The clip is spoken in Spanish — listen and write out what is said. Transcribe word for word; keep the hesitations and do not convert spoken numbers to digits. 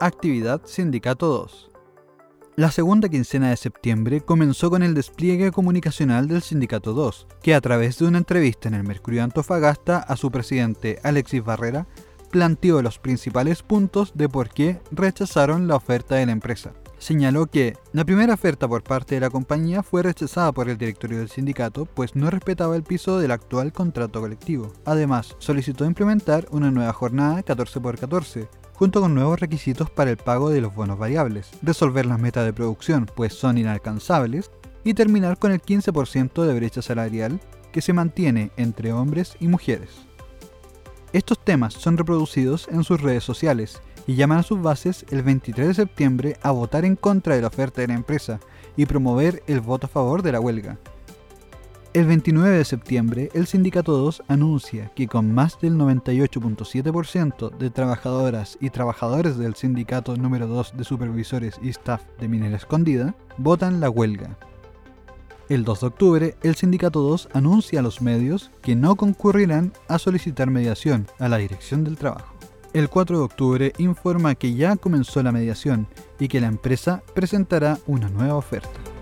Actividad Sindicato dos. La segunda quincena de septiembre comenzó con el despliegue comunicacional del Sindicato dos, que a través de una entrevista en el Mercurio de Antofagasta a su presidente Alexis Barrera, planteó los principales puntos de por qué rechazaron la oferta de la empresa. Señaló que la primera oferta por parte de la compañía fue rechazada por el directorio del sindicato, pues no respetaba el piso del actual contrato colectivo. Además, solicitó implementar una nueva jornada catorce por catorce, junto con nuevos requisitos para el pago de los bonos variables, resolver las metas de producción, pues son inalcanzables, y terminar con el quince por ciento de brecha salarial que se mantiene entre hombres y mujeres. Estos temas son reproducidos en sus redes sociales y llaman a sus bases el veintitrés de septiembre a votar en contra de la oferta de la empresa y promover el voto a favor de la huelga. El veintinueve de septiembre, el Sindicato dos anuncia que con más del noventa y ocho punto siete por ciento de trabajadoras y trabajadores del Sindicato número dos de Supervisores y Staff de Minera Escondida, votan la huelga. El dos de octubre, el Sindicato dos anuncia a los medios que no concurrirán a solicitar mediación a la Dirección del Trabajo. El cuatro de octubre informa que ya comenzó la mediación y que la empresa presentará una nueva oferta.